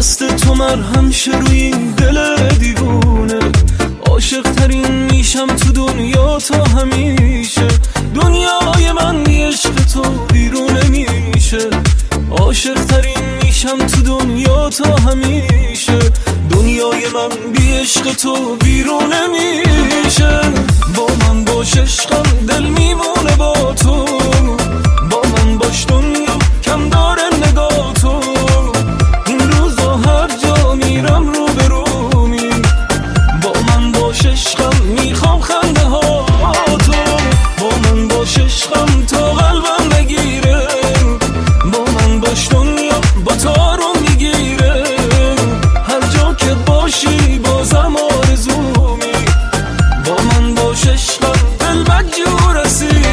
دست تو مرهم شه روی این دل دیوونه. عاشق ترین میشم تو دنیا تا همیشه. دنیای من بی عشق تو بیرون نمیشه. عاشق ترین میشم تو دنیا تا همیشه. دنیای من بی عشق تو بیرون نمیشه. با من باش عشقم دل میمونه با تو. با من باش دنیا کم داره نگاه تو. این روزا هر جا میرم رو به رومی. با من باش عشقم میخوام خنده ها تو. با من باش عشقم تا قلبم بگیره. با من باش دنیا با تارو میگیره. هر جا که باشی بازم آرزومی. با من باش عشقم دل بدجور رسیده.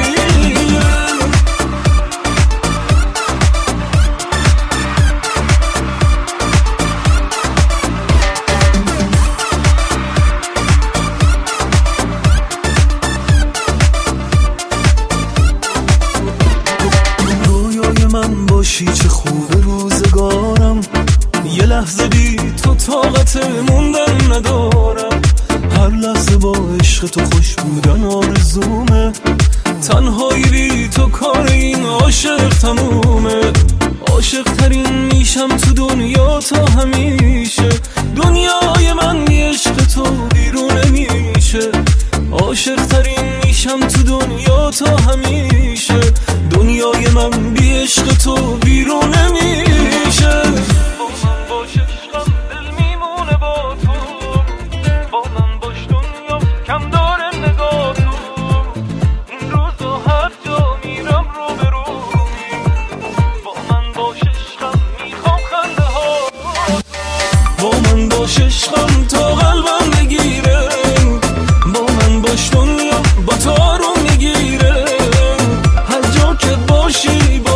من باشی چه خوب روزگارم. یه لحظه بی تو طاقت موندن ندارم. هر لحظه با عشق تو خوش بودن آرزومه. تنهایی بی تو کار این عاشق تمومه. عاشق ترین میشم تو دنیا تا همیشه. دنیای من بی عشق تو بیرون نمیشه. عاشق ترین میشم تو دنیا تا همیشه. دنیای من بی عشق تو بیرون نمیشه. با من باش عشقم دل میمونه با تو. با من باش دنیا کم داره نگاه تو. این روزا هر جا میرم رو به رومی. با من باش عشقم میخوام خنده ها. با من باش عشقم تا قلبم بگیره. با من باش دنیا با تارو میگیره. هر جا که باشی